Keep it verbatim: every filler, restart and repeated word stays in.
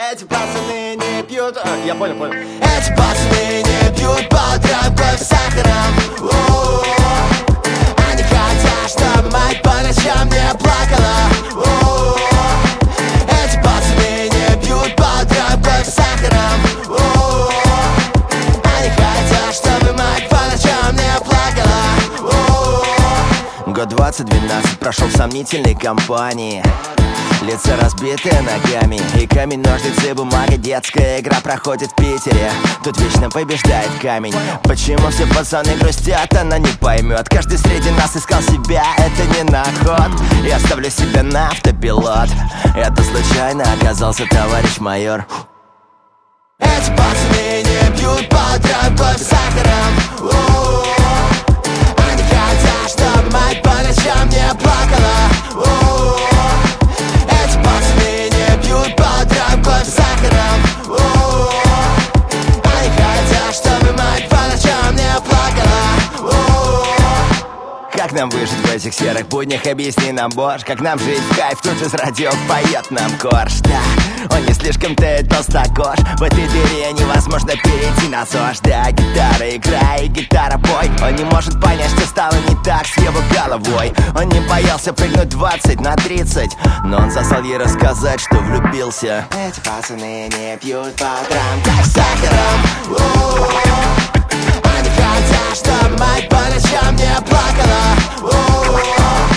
Эти пацаны не пьют. а, Я понял, понял. Эти пацаны не пьют по утрам кофе с сахаром. У-у-у. Они хотят, чтобы мать по ночам не плакала. У-у-у. Эти пацаны не пьют по утрам кофе с сахаром. У-у-у. Они хотят, чтобы мать по ночам не плакала. У-у-у. Год двадцать двенадцать прошел в сомнительной компании. Лица разбитые ногами. И камень, ножницы, бумага. Детская игра проходит в Питере. Тут вечно побеждает камень. Почему все пацаны грустят, она не поймет. Каждый среди нас искал себя, это не на ход. Я ставлю себя на автопилот. Это случайно оказался товарищ майор. Эти пацаны не пьют по утрам кофе с сахаром. У-у-у. Они хотят, чтобы мать по ночам не плакала. У-у-у. Эти пацаны не пьют по утрам кофе с сахаром. У-у-у. Они хотят, чтобы мать по ночам не плакала. У-у-у. Как нам выжить в этих серых буднях, объясни нам, Боже. Как нам жить в кайф, тут из радио поет нам корж. Да, он не слишком-то и толстокож. В этой дыре невозможно перейти на ЗОЖ. Да, гитара играй, и гитара пой. Он не может понять, что стало не так с его головой. Он не боялся прыгнуть двадцать на тридцать, но он застал ей рассказать, что влюбился. Эти пацаны не пьют по утрам кофе с сахаром. У-у-у. Они хотят, чтобы мать по ночам не плакала. У-у-у.